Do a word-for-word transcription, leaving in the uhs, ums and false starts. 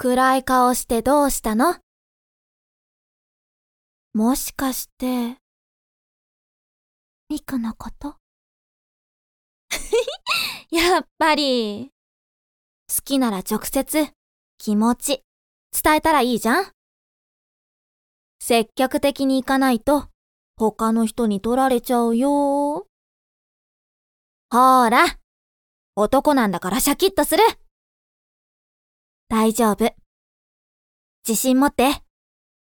暗い顔してどうしたの？もしかして、ミクのこと？やっぱり。好きなら直接、気持ち、伝えたらいいじゃん？積極的に行かないと、他の人に取られちゃうよ。ほーら、男なんだからシャキッとする。大丈夫。自信持って。